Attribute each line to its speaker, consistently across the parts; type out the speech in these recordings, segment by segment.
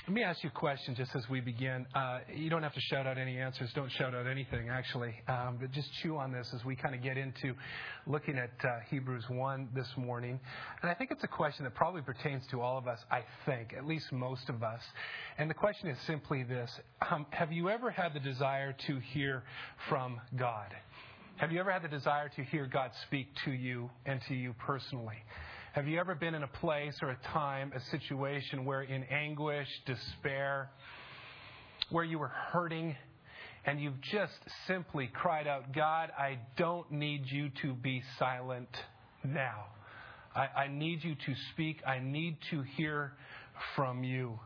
Speaker 1: Let me ask you a question just as we begin. You don't have to shout out any answers. Don't shout out anything, actually. But just chew on this as we kind of get into looking at Hebrews 1 this morning. And I think it's a question that probably pertains to all of us, I think, at least most of us. And the question is simply this. Have you ever had the desire to hear from God? Have you ever had the desire to hear God speak to you and to you personally? Have you ever been in a place or a time, a situation where in anguish, despair, where you were hurting and you've just simply cried out, God, I don't need you to be silent now. I need you to speak. I need to hear from you.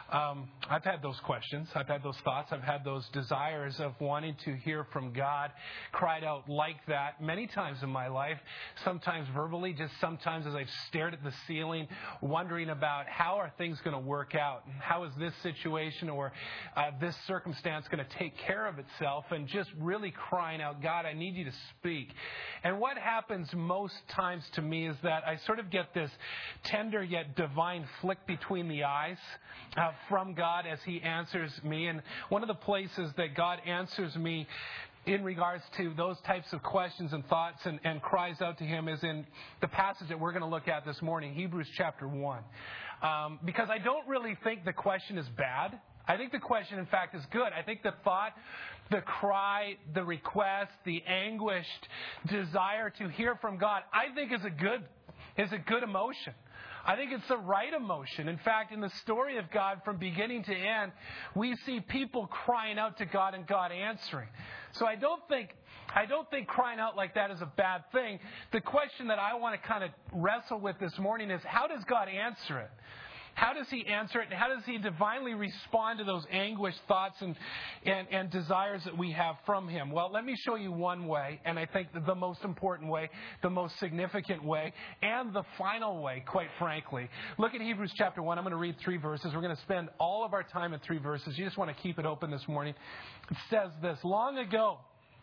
Speaker 1: I've had those questions. I've had those thoughts. I've had those desires of wanting to hear from God, cried out like that many times in my life, sometimes verbally, just sometimes as I've stared at the ceiling, wondering about how are things going to work out? How is this situation or this circumstance going to take care of itself? And just really crying out, God, I need you to speak. And what happens most times to me is that I sort of get this tender yet divine flick between the eyes from God as He answers me. And one of the places that God answers me in regards to those types of questions and thoughts and cries out to Him is in the passage that we're going to look at this morning, Hebrews chapter 1. Because I don't really think the question is bad. I think the question, in fact, is good. I think the thought, the cry, the request, the anguished desire to hear from God, I think is a good emotion. I think it's the right emotion. In fact, in the story of God from beginning to end, we see people crying out to God and God answering. So I don't think crying out like that is a bad thing. The question that I want to kind of wrestle with this morning is, how does God answer it? How does He answer it? And how does He divinely respond to those anguished thoughts and desires that we have from Him? Well, let me show you one way, and I think the most important way, the most significant way, and the final way, quite frankly. Look at Hebrews chapter 1. I'm going to read 3 verses. We're going to spend all of our time in 3 verses. You just want to keep it open this morning. It says this: long ago,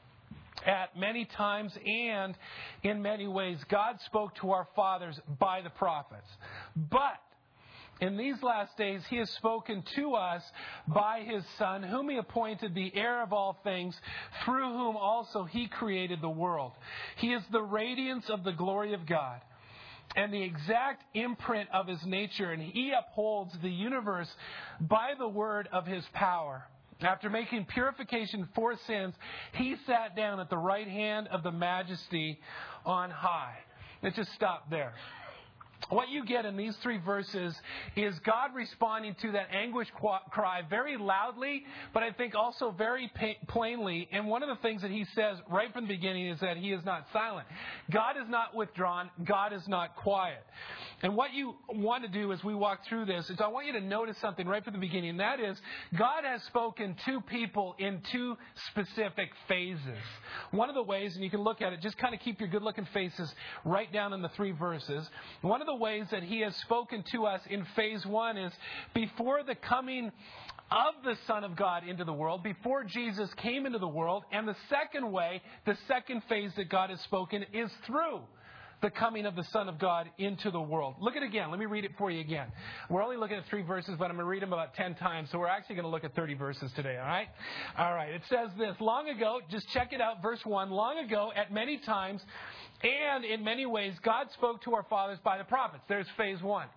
Speaker 1: at many times and in many ways, God spoke to our fathers by the prophets. But in these last days, He has spoken to us by His Son, whom He appointed the heir of all things, through whom also He created the world. He is the radiance of the glory of God and the exact imprint of His nature, and He upholds the universe by the word of His power. After making purification for sins, He sat down at the right hand of the Majesty on high. Let's just stop there. What you get in these 3 verses is God responding to that anguish cry very loudly, but I think also very plainly. And one of the things that He says right from the beginning is that He is not silent. God is not withdrawn. God is not quiet. And what you want to do as we walk through this is I want you to notice something right from the beginning. And that is, God has spoken to people in 2 specific phases. One of the ways, and you can look at it, just kind of keep your good-looking faces right down in the 3 verses. One of the ways that He has spoken to us in phase 1 is before the coming of the Son of God into the world, before Jesus came into the world. And the second way, the second phase that God has spoken is through the coming of the Son of God into the world. Look at it again. Let me read it for you again. We're only looking at 3 verses, but I'm going to read them about 10 times. So we're actually going to look at 30 verses today, all right? All right. It says this: long ago, just check it out, verse 1. Long ago, at many times and in many ways, God spoke to our fathers by the prophets. There's phase 1.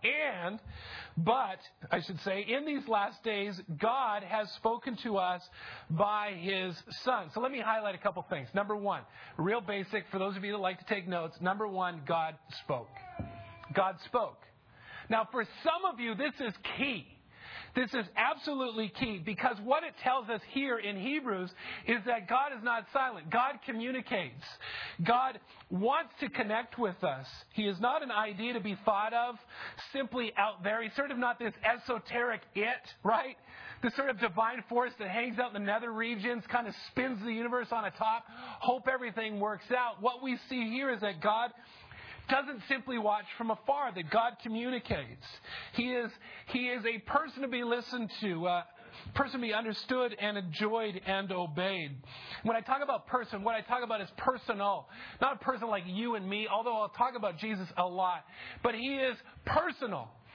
Speaker 1: But in these last days, God has spoken to us by His Son. So let me highlight a couple things. Number 1, real basic for those of you that like to take notes. Number 1, God spoke. God spoke. Now, for some of you, this is key. This is absolutely key, because what it tells us here in Hebrews is that God is not silent. God communicates. God wants to connect with us. He is not an idea to be thought of simply out there. He's sort of not this esoteric right? This sort of divine force that hangs out in the nether regions, kind of spins the universe on a top, hope everything works out. What we see here is that God doesn't simply watch from afar, that God communicates. He is a person to be listened to, a person to be understood and enjoyed and obeyed. When I talk about person, what I talk about is personal. Not a person like you and me, although I'll talk about Jesus a lot. But He is personal.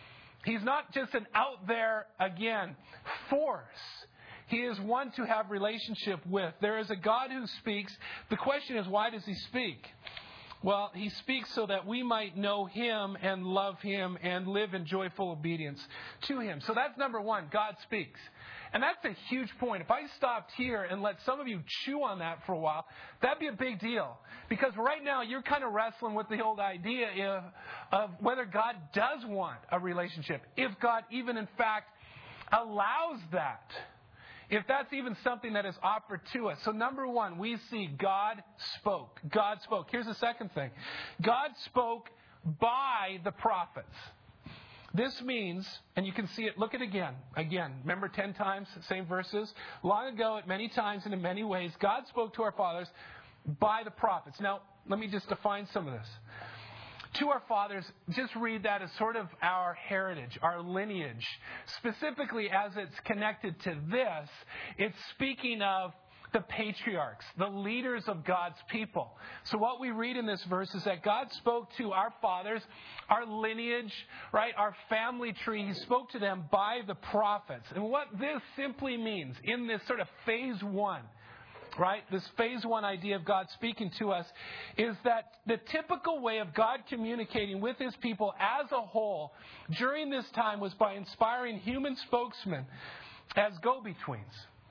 Speaker 1: He's not just an out there, again, force. He is one to have relationship with. There is a God who speaks. The question is, why does He speak? Well, He speaks so that we might know Him and love Him and live in joyful obedience to Him. So that's number one, God speaks. And that's a huge point. If I stopped here and let some of you chew on that for a while, that'd be a big deal. Because right now you're kind of wrestling with the old idea of whether God does want a relationship. If God even in fact allows that. If that's even something that is offered to us. So number one, we see God spoke. God spoke. Here's the second thing. God spoke by the prophets. This means, and you can see it, look at it again. Again, remember 10 times, same verses. Long ago, at many times and in many ways, God spoke to our fathers by the prophets. Now, let me just define some of this. To our fathers, just read that as sort of our heritage, our lineage. Specifically, as it's connected to this, it's speaking of the patriarchs, the leaders of God's people. So what we read in this verse is that God spoke to our fathers, our lineage, right, our family tree. He spoke to them by the prophets. And what this simply means in this sort of phase one, right, this phase one idea of God speaking to us is that the typical way of God communicating with His people as a whole during this time was by inspiring human spokesmen as go-betweens.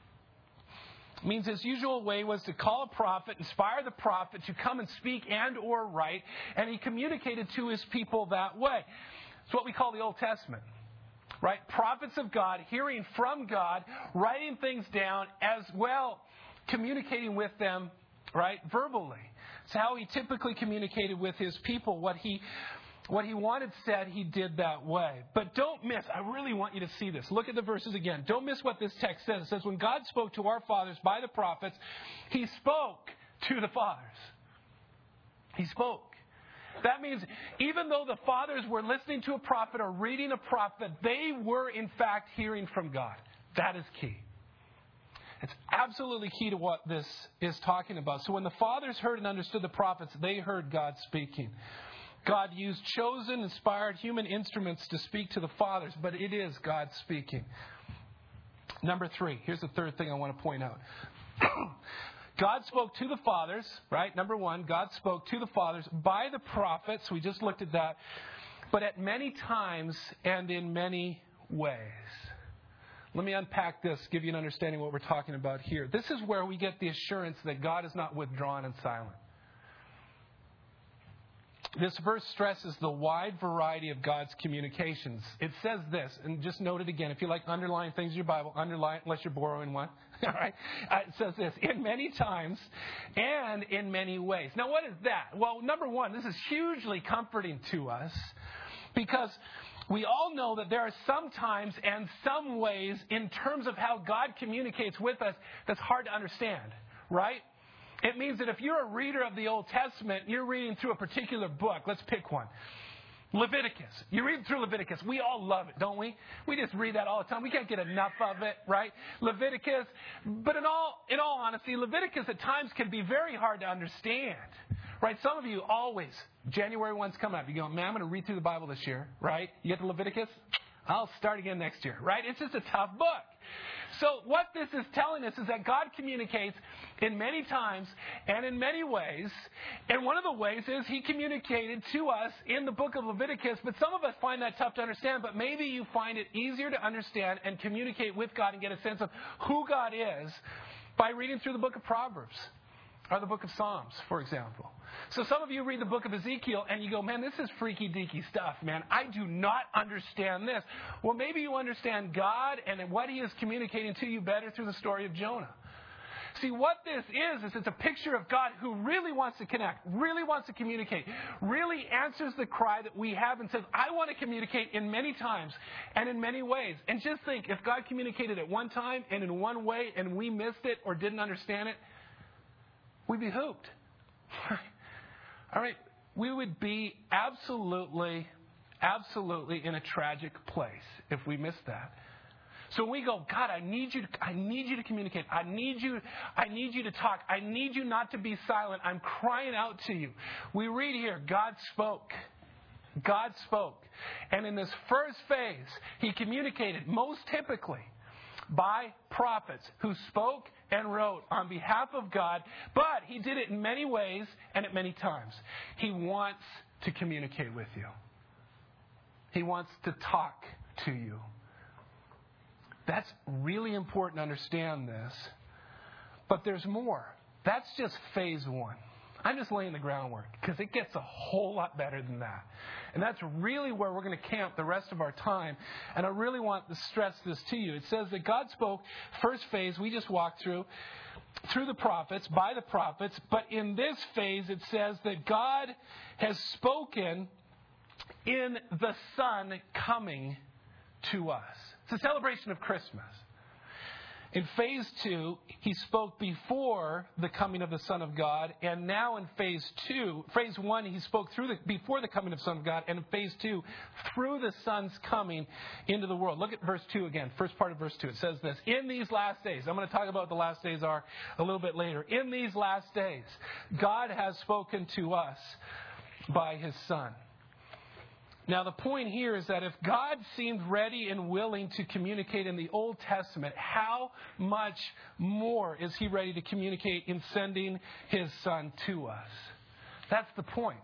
Speaker 1: Means his usual way was to call a prophet, inspire the prophet to come and speak and or write, and he communicated to his people that way. It's what we call the Old Testament, right? Prophets of God, hearing from God, writing things down, as well communicating with them, right, verbally. It's how he typically communicated with his people. What he wanted said, he did that way. But don't miss, I really want you to see this. Look at the verses again. Don't miss what this text says. It says, when God spoke to our fathers by the prophets, He spoke to the fathers. He spoke. That means even though the fathers were listening to a prophet or reading a prophet, they were in fact hearing from God. That is key. It's absolutely key to what this is talking about. So when the fathers heard and understood the prophets, they heard God speaking. God used chosen, inspired human instruments to speak to the fathers, but it is God speaking. Number three, here's the third thing I want to point out. God spoke to the fathers, right? Number one, God spoke to the fathers by the prophets. We just looked at that. But at many times and in many ways. Let me unpack this, give you an understanding of what we're talking about here. This is where we get the assurance that God is not withdrawn and silent. This verse stresses the wide variety of God's communications. It says this, and just note it again. If you like underline things in your Bible, underline unless you're borrowing one. All right? It says this, in many times and in many ways. Now, what is that? Well, number one, this is hugely comforting to us because we all know that there are some times and some ways in terms of how God communicates with us that's hard to understand, right? It means that if you're a reader of the Old Testament, you're reading through a particular book. Let's pick one. Leviticus. You read through Leviticus. We all love it, don't we? We just read that all the time. We can't get enough of it, right? Leviticus. But in all honesty, Leviticus at times can be very hard to understand, right? Some of you always, January 1's coming up. You go, man, I'm going to read through the Bible this year, right? You get to Leviticus? I'll start again next year, right? It's just a tough book. So what this is telling us is that God communicates in many times and in many ways. And one of the ways is He communicated to us in the book of Leviticus. But some of us find that tough to understand. But maybe you find it easier to understand and communicate with God and get a sense of who God is by reading through the book of Proverbs or the book of Psalms, for example. So some of you read the book of Ezekiel and you go, man, this is freaky deaky stuff, man. I do not understand this. Well, maybe you understand God and what He is communicating to you better through the story of Jonah. See, what this is it's a picture of God who really wants to connect, really wants to communicate, really answers the cry that we have and says, I want to communicate in many times and in many ways. And just think, if God communicated at one time and in one way and we missed it or didn't understand it, we'd be hooped. All right, we would be absolutely in a tragic place if we missed that. So when we go, God, I need you to communicate. I need you to talk. I need you not to be silent. I'm crying out to you. We read here, God spoke. God spoke. And in this first phase, he communicated most typically by prophets who spoke and wrote on behalf of God, but he did it in many ways and at many times. He wants to communicate with you. He wants to talk to you. That's really important to understand this. But there's more. That's just phase one. I'm just laying the groundwork because it gets a whole lot better than that. And that's really where we're going to camp the rest of our time. And I really want to stress this to you. It says that God spoke, first phase, we just walked through the prophets, by the prophets. But in this phase, it says that God has spoken in the Son coming to us. It's a celebration of Christmas. In phase 2, he spoke before the coming of the Son of God, and now in phase 1, he spoke before the coming of the Son of God, and in phase 2, through the Son's coming into the world. Look at verse 2 again, first part of verse 2. It says this, in these last days, I'm going to talk about what the last days are a little bit later. In these last days, God has spoken to us by his Son. Now, the point here is that if God seemed ready and willing to communicate in the Old Testament, how much more is he ready to communicate in sending his Son to us? That's the point.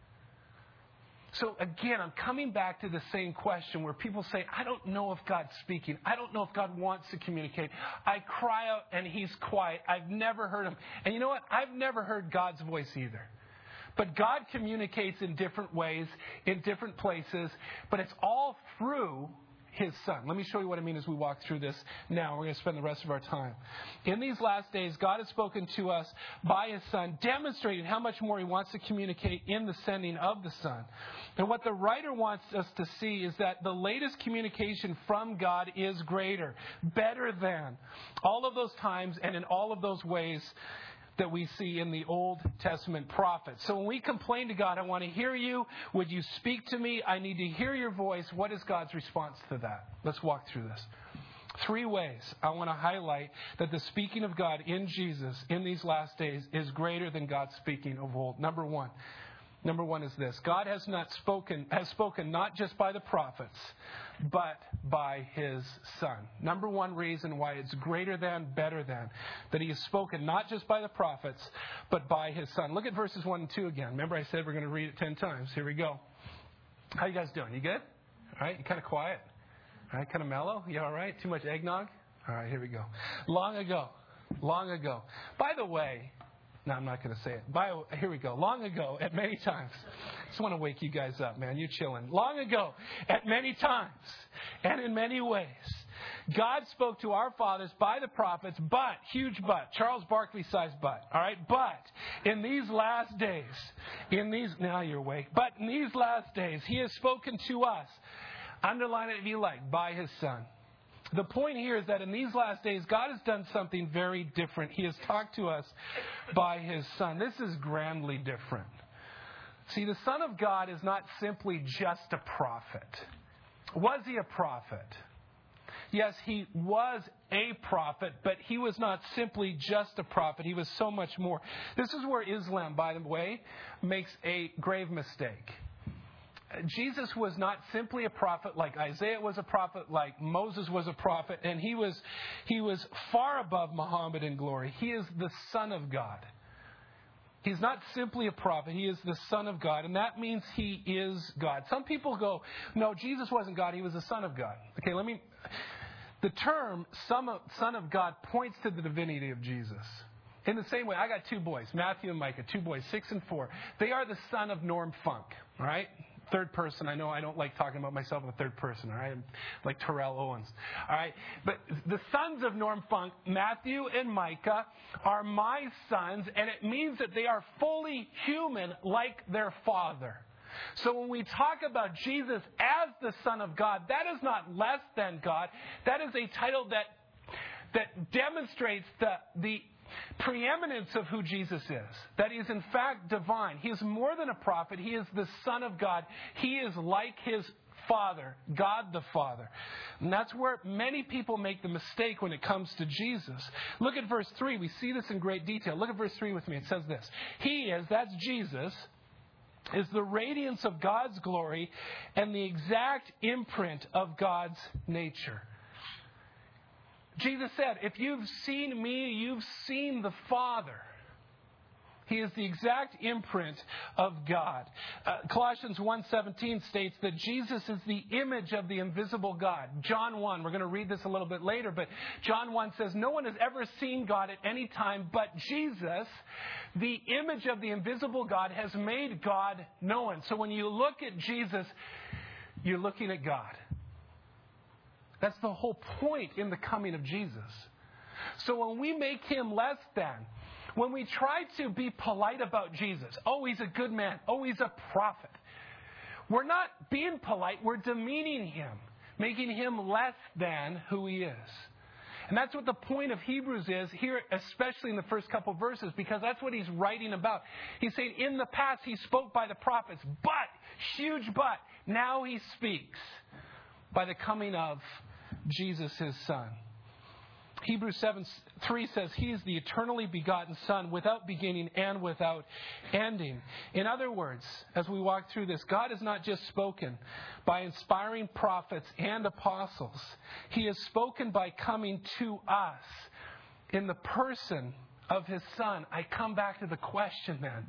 Speaker 1: So again, I'm coming back to the same question where people say, I don't know if God's speaking. I don't know if God wants to communicate. I cry out and he's quiet. I've never heard him. And you know what? I've never heard God's voice either. But God communicates in different ways, in different places, but it's all through his Son. Let me show you what I mean as we walk through this now. We're going to spend the rest of our time. In these last days, God has spoken to us by his Son, demonstrating how much more he wants to communicate in the sending of the Son. And what the writer wants us to see is that the latest communication from God is greater, better than all of those times and in all of those ways that we see in the Old Testament prophets. So when we complain to God, I want to hear you. Would you speak to me? I need to hear your voice. What is God's response to that? Let's walk through this. 3 ways I want to highlight that the speaking of God in Jesus in these last days is greater than God's speaking of old. Number one is this. God has spoken not just by the prophets, but by his Son. Number one reason why it's greater than, better than, that he has spoken not just by the prophets, but by his Son. Look at verses 1 and 2 again. Remember I said we're going to read it 10 times. Here we go. How you guys doing? You good? All right, you kind of quiet? All right, kind of mellow? You all right? Too much eggnog? All right, here we go. Long ago. By the way, no, I'm not going to say it. Here we go. Long ago, at many times. Just want to wake you guys up, man. You're chilling. Long ago, at many times, and in many ways, God spoke to our fathers by the prophets, but, huge but, Charles Barkley-sized but, all right? But, in these last days, now you're awake, but in these last days, he has spoken to us, underline it if you like, by his Son. The point here is that in these last days, God has done something very different. He has talked to us by his Son. This is grandly different. See, the Son of God is not simply just a prophet. Was he a prophet? Yes, he was a prophet, but he was not simply just a prophet. He was so much more. This is where Islam, by the way, makes a grave mistake. Jesus was not simply a prophet like Isaiah was a prophet, like Moses was a prophet, and he was far above Muhammad in glory. He is the Son of God. He's not simply a prophet. He is the Son of God, and that means he is God. Some people go, no, Jesus wasn't God. He was the Son of God. Okay, the term Son of God points to the divinity of Jesus. In the same way, I got 2 boys, Matthew and Micah, 2 boys, 6 and 4. They are the son of Norm Funk, all right? Third person. I know I don't like talking about myself in the third person, all right? I'm like Terrell Owens, all right? But the sons of Norm Funk, Matthew and Micah, are my sons, and it means that they are fully human like their father. So when we talk about Jesus as the Son of God, that is not less than God. That is a title that demonstrates the preeminence of who Jesus is. That he is in fact divine. He is more than a prophet. He is the Son of God. He is like his Father, God the Father. And that's where many people make the mistake when it comes to Jesus. Look at verse 3. We see this in great detail. Look at verse 3 with me. It says this. He is, that's Jesus, is the radiance of God's glory and the exact imprint of God's nature. Jesus said, if you've seen me, you've seen the Father. He is the exact imprint of God. Colossians 1:17 states that Jesus is the image of the invisible God. John 1, we're going to read this a little bit later, but John 1 says, no one has ever seen God at any time, but Jesus, the image of the invisible God, has made God known. So when you look at Jesus, you're looking at God. That's the whole point in the coming of Jesus. So when we make Him less than, when we try to be polite about Jesus, oh, He's a good man, oh, He's a prophet, we're not being polite, we're demeaning Him, making Him less than who He is. And that's what the point of Hebrews is here, especially in the first couple of verses, because that's what he's writing about. He's saying in the past He spoke by the prophets, but, huge but, now He speaks by the coming of Jesus, His Son. Hebrews 7:3 says He is the eternally begotten Son without beginning and without ending. In other words, as we walk through this, God has not just spoken by inspiring prophets and apostles. He has spoken by coming to us in the person of His Son. I come back to the question then.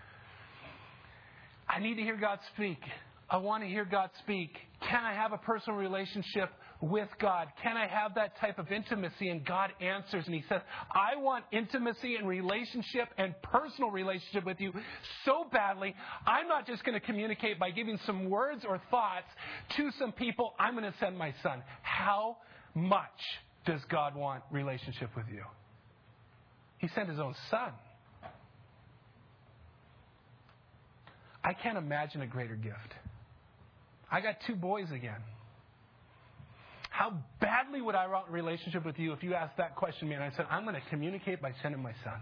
Speaker 1: I need to hear God speak. I want to hear God speak. Can I have a personal relationship with God? Can I have that type of intimacy? And God answers and He says, I want intimacy and relationship and personal relationship with you so badly, I'm not just going to communicate by giving some words or thoughts to some people. I'm going to send my Son. How much does God want relationship with you? He sent His own Son. I can't imagine a greater gift. I got 2 boys again. How badly would I want a relationship with you if you asked that question, man? I said, I'm going to communicate by sending my Son.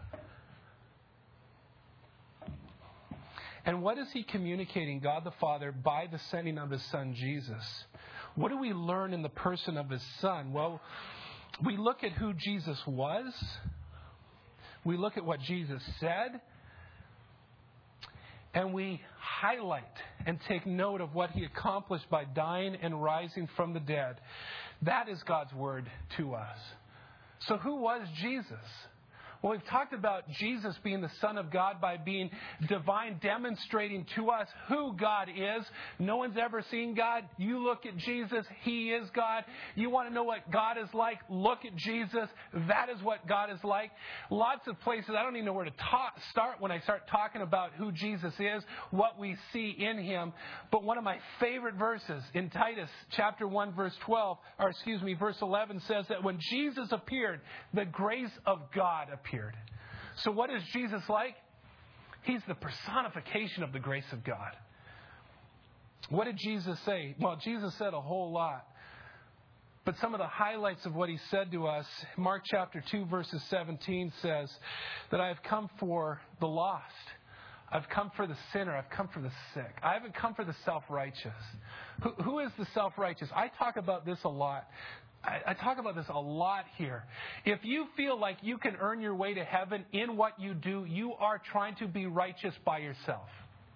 Speaker 1: And what is He communicating, God the Father, by the sending of His Son, Jesus? What do we learn in the person of His Son? Well, we look at who Jesus was. We look at what Jesus said. And we highlight and take note of what He accomplished by dying and rising from the dead. That is God's word to us. So who was Jesus? Well, we've talked about Jesus being the Son of God by being divine, demonstrating to us who God is. No one's ever seen God. You look at Jesus. He is God. You want to know what God is like? Look at Jesus. That is what God is like. Lots of places. I don't even know where to start when I start talking about who Jesus is, what we see in Him. But one of my favorite verses in Titus chapter 1, verse 11 says that when Jesus appeared, the grace of God appeared. So what is Jesus like? He's the personification of the grace of God. What did Jesus say? Well, Jesus said a whole lot. But some of the highlights of what He said to us, Mark chapter 2, verses 17 says that I have come for the lost. I've come for the sinner. I've come for the sick. I haven't come for the self-righteous. Who is the self-righteous? I talk about this a lot. I talk about this a lot here. If you feel like you can earn your way to heaven in what you do, you are trying to be righteous by yourself.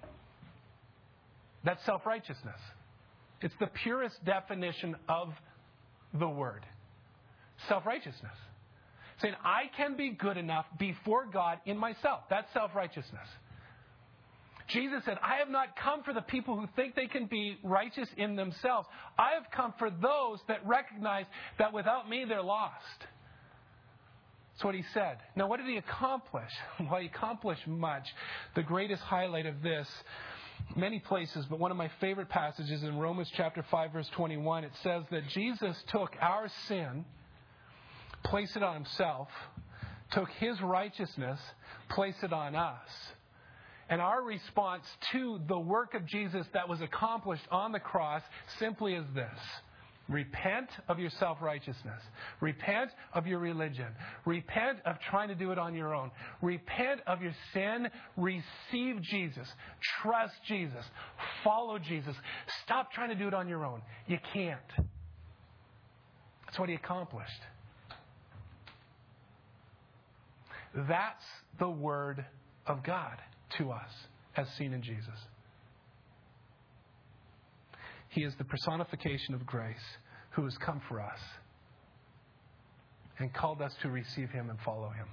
Speaker 1: That's self-righteousness. It's the purest definition of the word. Self-righteousness. Saying, I can be good enough before God in myself. That's self-righteousness. Jesus said, I have not come for the people who think they can be righteous in themselves. I have come for those that recognize that without me, they're lost. That's what He said. Now, what did He accomplish? Well, He accomplished much. The greatest highlight of this, many places, but one of my favorite passages in Romans chapter 5, verse 21, it says that Jesus took our sin, placed it on Himself, took His righteousness, placed it on us. And our response to the work of Jesus that was accomplished on the cross simply is this. Repent of your self-righteousness. Repent of your religion. Repent of trying to do it on your own. Repent of your sin. Receive Jesus. Trust Jesus. Follow Jesus. Stop trying to do it on your own. You can't. That's what He accomplished. That's the Word of God to us as seen in Jesus. He is the personification of grace who has come for us and called us to receive Him and follow Him.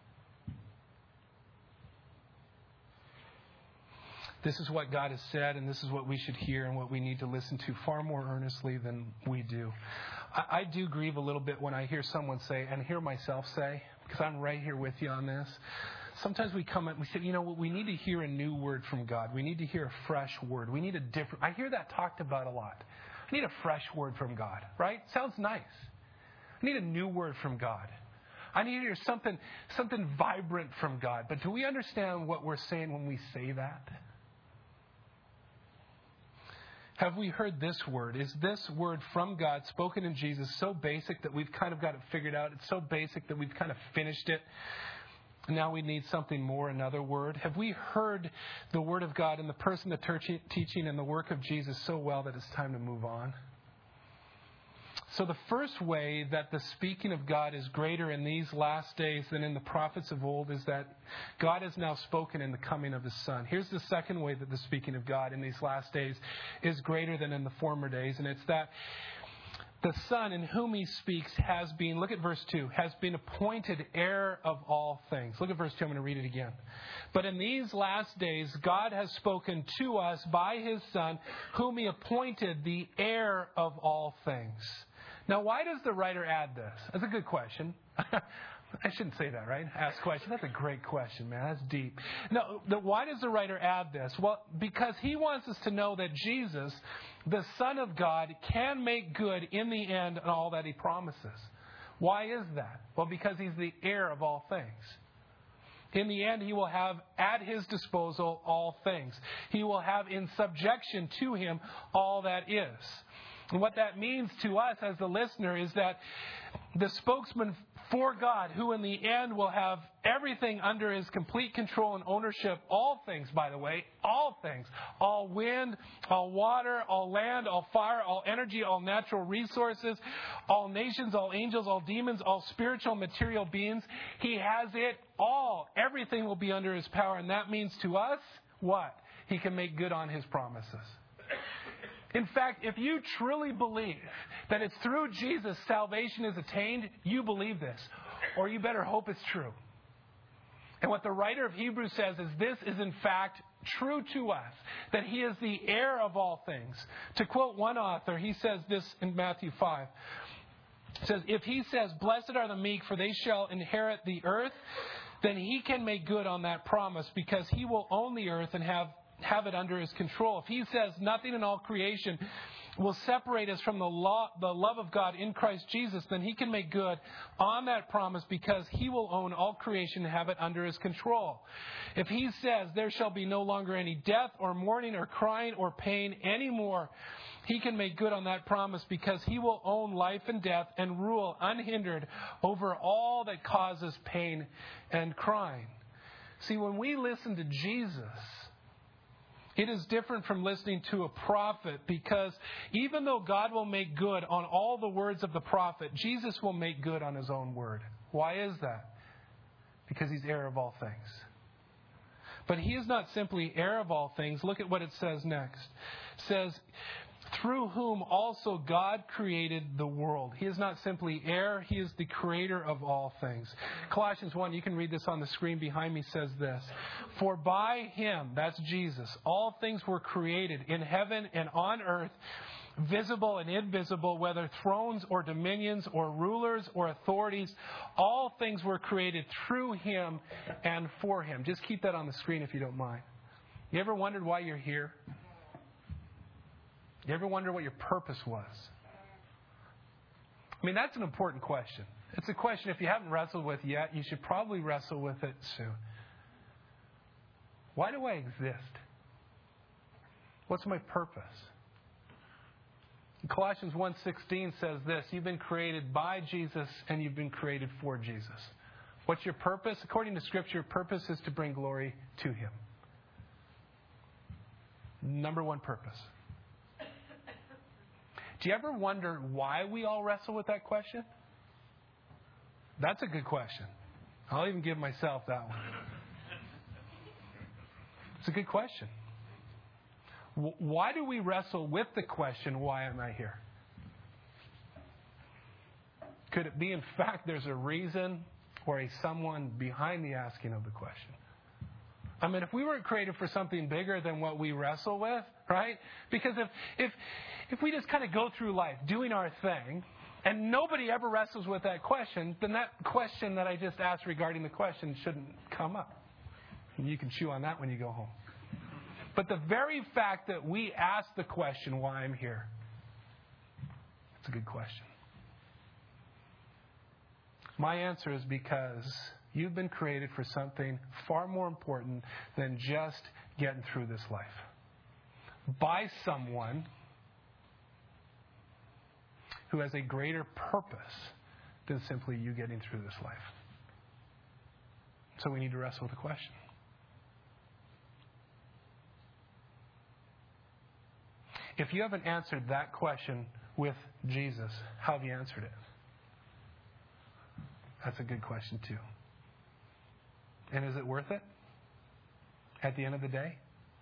Speaker 1: This is what God has said, and this is what we should hear and what we need to listen to far more earnestly than we do. I do grieve a little bit when I hear someone say, and hear myself say, because I'm right here with you on this. Sometimes we come and we say, you know what, we need to hear a new word from God. We need to hear a fresh word. We need a different... I hear that talked about a lot. I need a fresh word from God, right? Sounds nice. I need a new word from God. I need to hear something vibrant from God. But do we understand what we're saying when we say that? Have we heard this word? Is this word from God spoken in Jesus so basic that we've kind of got it figured out? It's so basic that we've kind of finished it. Now we need something more, another word. Have we heard the word of God and the person, the teaching, and the work of Jesus so well that it's time to move on? So the first way that the speaking of God is greater in these last days than in the prophets of old is that God has now spoken in the coming of His Son. Here's the second way that the speaking of God in these last days is greater than in the former days, and it's that the Son in whom He speaks has been, look at verse 2, has been appointed heir of all things. Look at verse 2, I'm going to read it again. But in these last days, God has spoken to us by His Son, whom He appointed the heir of all things. Now, why does the writer add this? That's a good question. I shouldn't say that, right? Ask question. That's a great question, man. That's deep. No, why does the writer add this? Well, because he wants us to know that Jesus, the Son of God, can make good in the end on all that He promises. Why is that? Well, because He's the heir of all things. In the end, He will have at His disposal all things. He will have in subjection to Him all that is. And what that means to us as the listener is that the spokesman for God, who in the end will have everything under His complete control and ownership, all things, by the way, all things, all wind, all water, all land, all fire, all energy, all natural resources, all nations, all angels, all demons, all spiritual material beings. He has it all. Everything will be under His power. And that means to us, what? He can make good on His promises. In fact, if you truly believe that it's through Jesus salvation is attained, you believe this. Or you better hope it's true. And what the writer of Hebrews says is this is in fact true to us, that He is the heir of all things. To quote one author, he says this in Matthew 5. It says, if He says, blessed are the meek, for they shall inherit the earth, then He can make good on that promise, because He will own the earth and have it under His control. If He says nothing in all creation will separate us from the love of God in Christ Jesus, then He can make good on that promise, because He will own all creation and have it under His control. If He says there shall be no longer any death or mourning or crying or pain anymore, He can make good on that promise, because He will own life and death and rule unhindered over all that causes pain and crying. See, when we listen to Jesus, it is different from listening to a prophet, because even though God will make good on all the words of the prophet, Jesus will make good on His own word. Why is that? Because He's heir of all things. But He is not simply heir of all things. Look at what it says next. It says, through whom also God created the world. He is not simply heir, He is the creator of all things. Colossians 1, you can read this on the screen behind me, says this. For by Him, that's Jesus, all things were created in heaven and on earth, visible and invisible, whether thrones or dominions or rulers or authorities. All things were created through Him and for Him. Just keep that on the screen if you don't mind. You ever wondered why you're here? You ever wonder what your purpose was? I mean, that's an important question. It's a question, if you haven't wrestled with yet, you should probably wrestle with it soon. Why do I exist? What's my purpose? Colossians 1:16 says this, you've been created by Jesus and you've been created for Jesus. What's your purpose? According to Scripture, your purpose is to bring glory to Him. Number one purpose. Do you ever wonder why we all wrestle with that question? That's a good question. I'll even give myself that one. It's a good question. Why do we wrestle with the question, why am I here? Could it be, in fact, there's a reason or a someone behind the asking of the question? I mean, if we weren't created for something bigger than what we wrestle with, right? Because if we just kind of go through life doing our thing, and nobody ever wrestles with that question, then that question that I just asked regarding the question shouldn't come up. And you can chew on that when you go home. But the very fact that we ask the question, why I'm here, it's a good question. My answer is because you've been created for something far more important than just getting through this life. By someone who has a greater purpose than simply you getting through this life. So we need to wrestle with the question. If you haven't answered that question with Jesus, how have you answered it? That's a good question too. And is it worth it at the end of the day?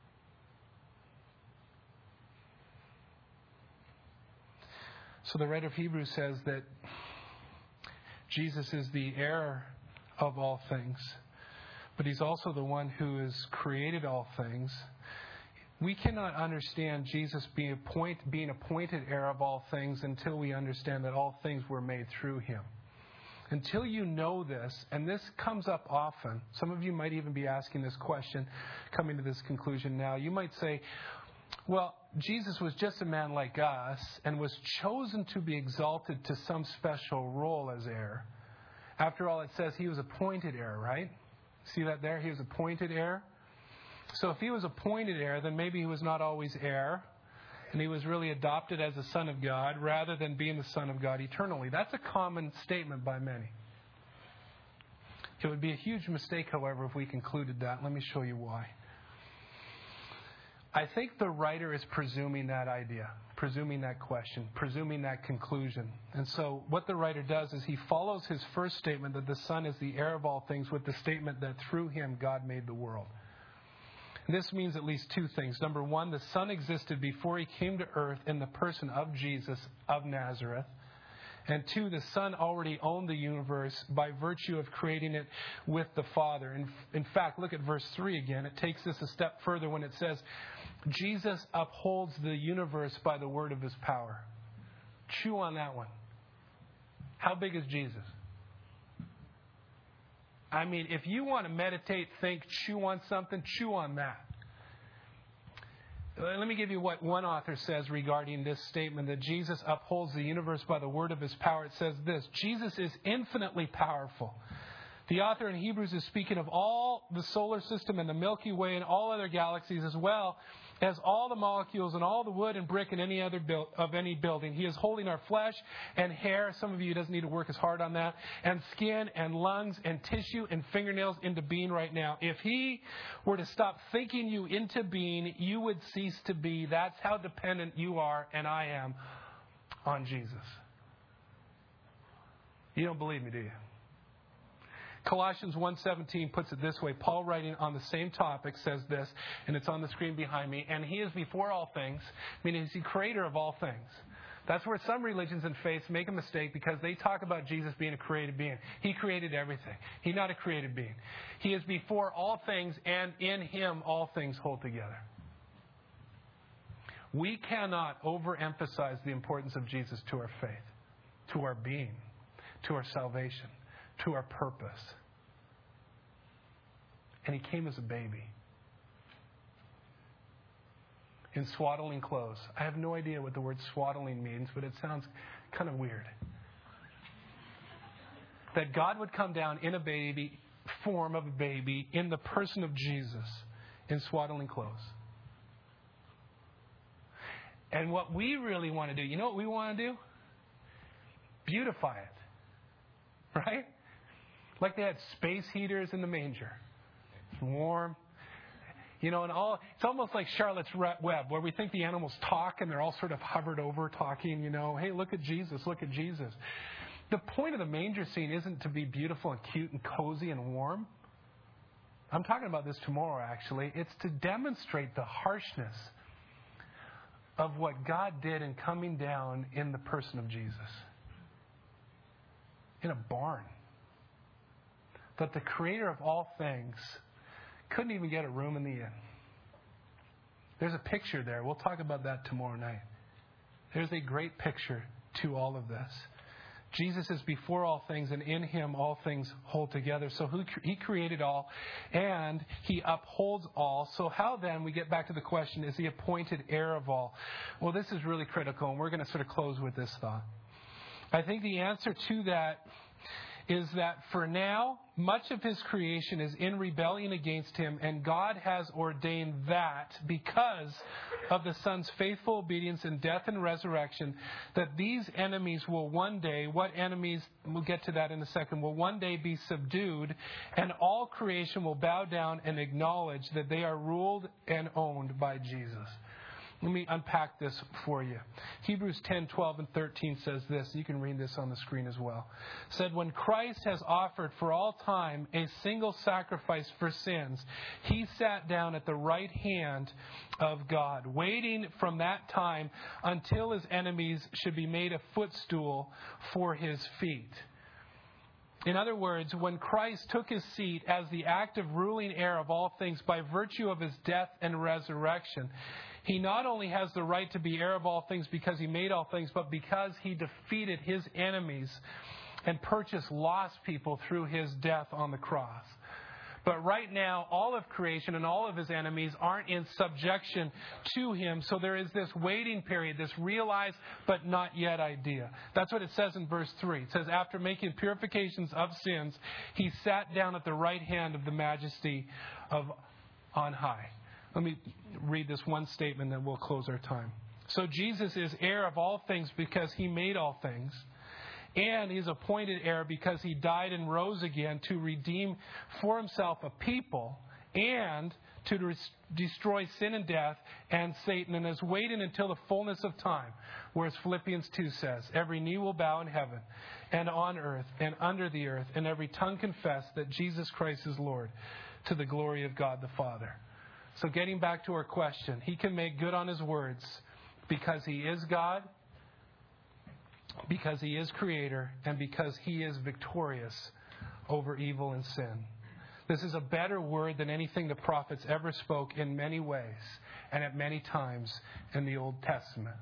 Speaker 1: So the writer of Hebrews says that Jesus is the heir of all things, but He's also the one who has created all things. We cannot understand Jesus being appointed heir of all things until we understand that all things were made through Him. Until you know this, and this comes up often, some of you might even be asking this question, coming to this conclusion now. You might say, well, Jesus was just a man like us and was chosen to be exalted to some special role as heir. After all, it says He was appointed heir, right? See that there? He was appointed heir. So if He was appointed heir, then maybe He was not always heir, and He was really adopted as a Son of God rather than being the Son of God eternally. That's a common statement by many. It would be a huge mistake, however, if we concluded that. Let me show you why. I think the writer is presuming that idea, presuming that question, presuming that conclusion. And so what the writer does is he follows his first statement that the Son is the heir of all things with the statement that through Him God made the world. And this means at least two things. Number one, the Son existed before He came to earth in the person of Jesus of Nazareth. And two, the Son already owned the universe by virtue of creating it with the Father. In fact, look at verse 3 again. It takes this a step further when it says, Jesus upholds the universe by the word of His power. Chew on that one. How big is Jesus? I mean, if you want to meditate, think, chew on something, chew on that. Let me give you what one author says regarding this statement that Jesus upholds the universe by the word of His power. It says this: Jesus is infinitely powerful. The author in Hebrews is speaking of all the solar system and the Milky Way and all other galaxies, as well as all the molecules and all the wood and brick in any other of any building. He is holding our flesh and hair. Some of you doesn't need to work as hard on that. And skin and lungs and tissue and fingernails into being right now. If He were to stop thinking you into being, you would cease to be. That's how dependent you are and I am on Jesus. You don't believe me, do you? Colossians 1:17 puts it this way. Paul, writing on the same topic, says this, and it's on the screen behind me. And He is before all things, meaning He's the creator of all things. That's where some religions and faiths make a mistake because they talk about Jesus being a created being. He created everything. He's not a created being. He is before all things, and in Him all things hold together. We cannot overemphasize the importance of Jesus to our faith, to our being, to our salvation, to our purpose. And He came as a baby in swaddling clothes. I have no idea what the word swaddling means, but it sounds kind of weird. That God would come down in a baby, form of a baby, in the person of Jesus, in swaddling clothes. And what we really want to do, you know what we want to do? Beautify it. Right? Like they had space heaters in the manger. It's warm. You know, and it's almost like Charlotte's Web, where we think the animals talk and they're all sort of hovered over talking, you know, hey, look at Jesus, look at Jesus. The point of the manger scene isn't to be beautiful and cute and cozy and warm. I'm talking about this tomorrow, actually. It's to demonstrate the harshness of what God did in coming down in the person of Jesus. In a barn. That the creator of all things couldn't even get a room in the inn. There's a picture there. We'll talk about that tomorrow night. There's a great picture to all of this. Jesus is before all things, and in Him all things hold together. So He created all, and He upholds all. So how then, we get back to the question, is He appointed heir of all? Well, this is really critical, and we're going to sort of close with this thought. I think the answer to that is that for now, much of His creation is in rebellion against Him, and God has ordained that because of the Son's faithful obedience in death and resurrection, that these enemies will one day, what enemies, we'll get to that in a second, will one day be subdued, and all creation will bow down and acknowledge that they are ruled and owned by Jesus. Let me unpack this for you. Hebrews 10, 12, and 13 says this. You can read this on the screen as well. It said, when Christ has offered for all time a single sacrifice for sins, He sat down at the right hand of God, waiting from that time until His enemies should be made a footstool for His feet. In other words, when Christ took His seat as the active ruling heir of all things by virtue of His death and resurrection, He not only has the right to be heir of all things because He made all things, but because He defeated His enemies and purchased lost people through His death on the cross. But right now, all of creation and all of His enemies aren't in subjection to Him. So there is this waiting period, this realized but not yet idea. That's what it says in verse 3. It says, after making purifications of sins, He sat down at the right hand of the majesty of on high. Let me read this one statement, then we'll close our time. So Jesus is heir of all things because He made all things. And He's appointed heir because He died and rose again to redeem for Himself a people and to destroy sin and death and Satan, and is waiting until the fullness of time. Whereas Philippians 2 says, every knee will bow in heaven and on earth and under the earth, and every tongue confess that Jesus Christ is Lord, to the glory of God the Father. So getting back to our question, He can make good on His words because He is God, because He is Creator, and because He is victorious over evil and sin. This is a better word than anything the prophets ever spoke in many ways and at many times in the Old Testament.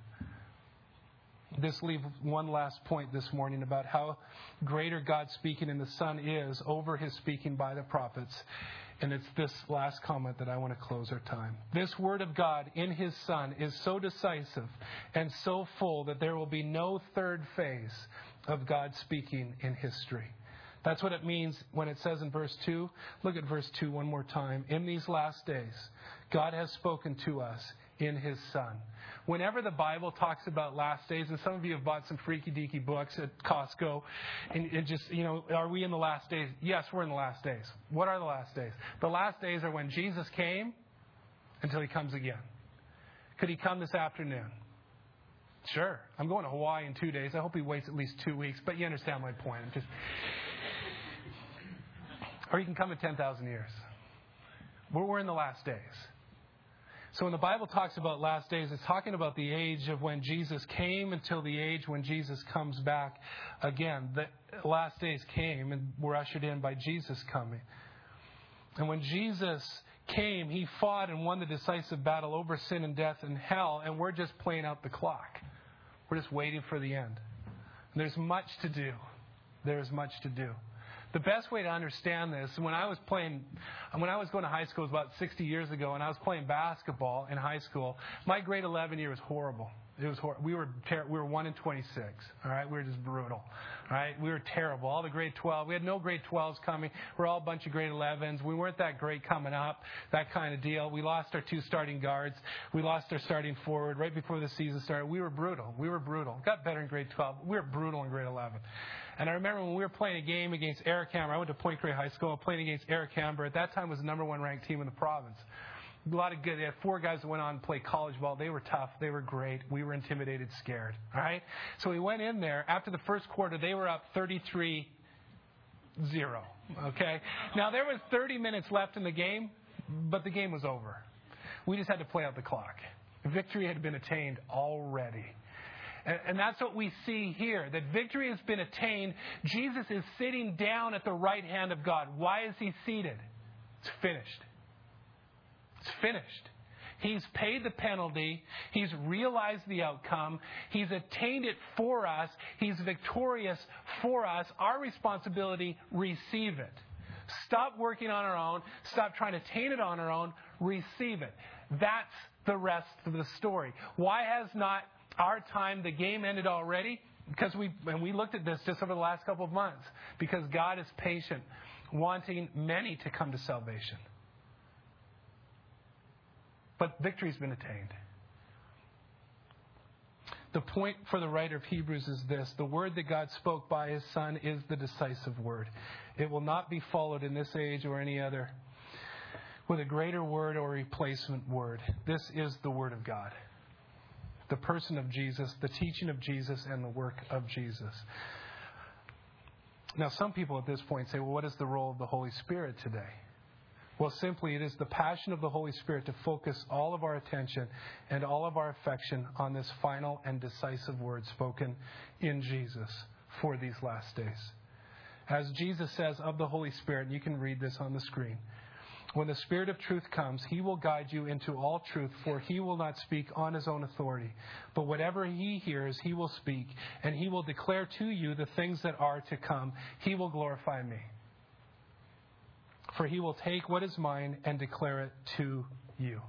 Speaker 1: This leaves one last point this morning about how greater God's speaking in the Son is over His speaking by the prophets. And it's this last comment that I want to close our time. This Word of God in His Son is so decisive and so full that there will be no third phase of God speaking in history. That's what it means when it says in verse 2. Look at verse 2 one more time. In these last days, God has spoken to us in His Son. Whenever the Bible talks about last days, and some of you have bought some freaky-deaky books at Costco, and just, are we in the last days? Yes, we're in the last days. What are the last days? The last days are when Jesus came until He comes again. Could He come this afternoon? Sure. I'm going to Hawaii in 2 days. I hope He waits at least 2 weeks, but you understand my point. Or He can come in 10,000 years. We're in the last days. So when the Bible talks about last days, it's talking about the age of when Jesus came until the age when Jesus comes back again. The last days came and were ushered in by Jesus coming. And when Jesus came, He fought and won the decisive battle over sin and death and hell, and we're just playing out the clock. We're just waiting for the end. And there's much to do. There's much to do. The best way to understand this, when I was going to high school, it was about 60 years ago, and I was playing basketball in high school. My grade 11 year was horrible. It was horrible. We were 1 in 26. All right, we were just brutal. All right, we were terrible. All the grade 12, we had no grade 12s coming. We're all a bunch of grade 11s. We weren't that great coming up. That kind of deal. We lost our 2 starting guards. We lost our starting forward right before the season started. We were brutal. Got better in grade 12. We were brutal in grade 11. And I remember when we were playing a game against Eric Hammer. I went to Point Grey High School. Playing against Eric Hammer. At that time, was the number 1 ranked team in the province. A lot of good. They had 4 guys that went on to play college ball. They were tough. They were great. We were intimidated, scared. All right? So we went in there. After the first quarter, they were up 33-0. Okay? Now, there was 30 minutes left in the game, but the game was over. We just had to play out the clock. Victory had been attained already. And that's what we see here, that victory has been attained. Jesus is sitting down at the right hand of God. Why is he seated? It's finished. It's finished. He's paid the penalty. He's realized the outcome. He's attained it for us. He's victorious for us. Our responsibility, receive it. Stop working on our own. Stop trying to attain it on our own. Receive it. That's the rest of the story. Why has not our time, the game ended already? Because we looked at this just over the last couple of months. Because God is patient, wanting many to come to salvation. But victory's been attained. The point for the writer of Hebrews is this: the word that God spoke by His Son is the decisive word. It will not be followed in this age or any other with a greater word or replacement word. This is the Word of God. The person of Jesus, the teaching of Jesus, and the work of Jesus. Now, some people at this point say, well, what is the role of the Holy Spirit today? Well, simply, it is the passion of the Holy Spirit to focus all of our attention and all of our affection on this final and decisive word spoken in Jesus for these last days. As Jesus says of the Holy Spirit, and you can read this on the screen, when the Spirit of truth comes, He will guide you into all truth, for He will not speak on His own authority. But whatever He hears, He will speak, and He will declare to you the things that are to come. He will glorify Me. For He will take what is mine and declare it to you.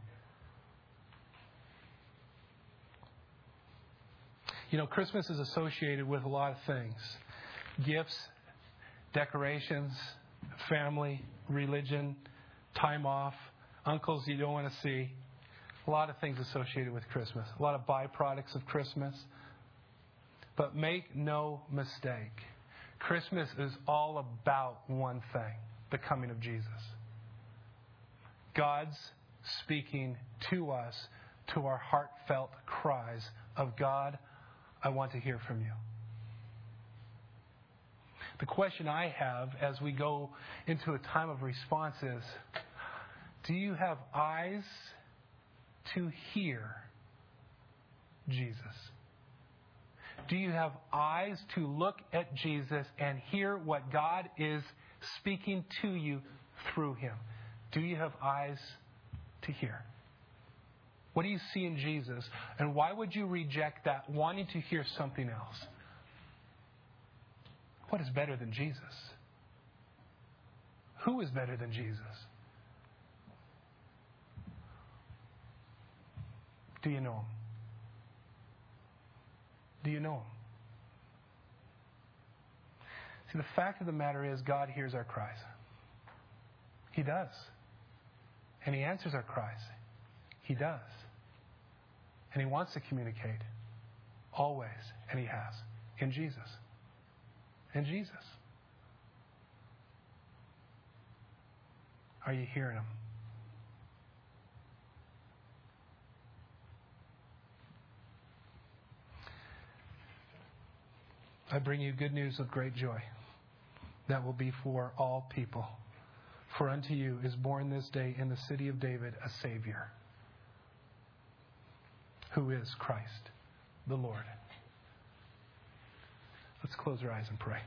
Speaker 1: You know, Christmas is associated with a lot of things. Gifts, decorations, family, religion, time off, uncles you don't want to see. A lot of things associated with Christmas. A lot of byproducts of Christmas. But make no mistake, Christmas is all about one thing: the coming of Jesus. God's speaking to us, to our heartfelt cries of, God, I want to hear from you. The question I have as we go into a time of response is, do you have eyes to hear Jesus? Do you have eyes to look at Jesus and hear what God is speaking to you through Him? Do you have eyes to hear? What do you see in Jesus? And why would you reject that, wanting to hear something else? What is better than Jesus? Who is better than Jesus? Do you know Him? Do you know Him? See, the fact of the matter is, God hears our cries. He does. And He answers our cries. He does. And He wants to communicate. Always. And He has. In Jesus. In Jesus. Are you hearing Him? I bring you good news of great joy that will be for all people. For unto you is born this day in the city of David a Savior, who is Christ the Lord. Let's close our eyes and pray.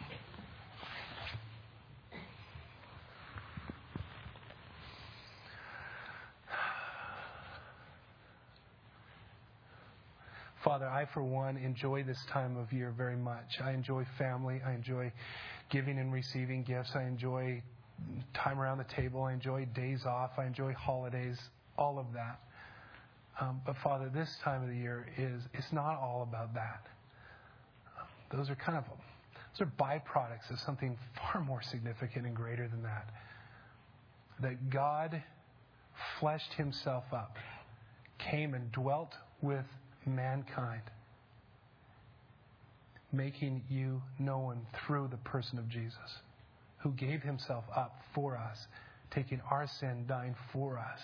Speaker 1: Father, I, for one, enjoy this time of year very much. I enjoy family. I enjoy giving and receiving gifts. I enjoy time around the table. I enjoy days off. I enjoy holidays, all of that. But Father, this time of the year it's not all about that. Those are byproducts of something far more significant and greater than that. That God fleshed Himself up, came and dwelt with mankind, making you known through the person of Jesus, who gave Himself up for us, taking our sin, dying for us,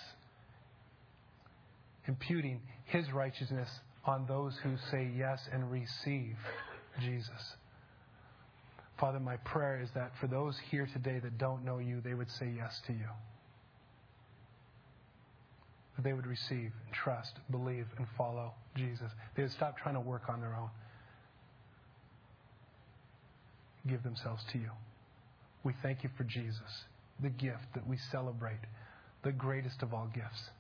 Speaker 1: imputing His righteousness on those who say yes and receive Jesus. Father, my prayer is that for those here today that don't know You, they would say yes to You. that they would receive, and trust, believe, and follow Jesus. They would stop trying to work on their own. Give themselves to you. We thank you for Jesus, the gift that we celebrate, the greatest of all gifts.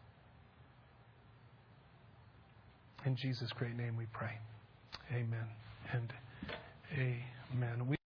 Speaker 1: In Jesus' great name we pray. Amen and amen.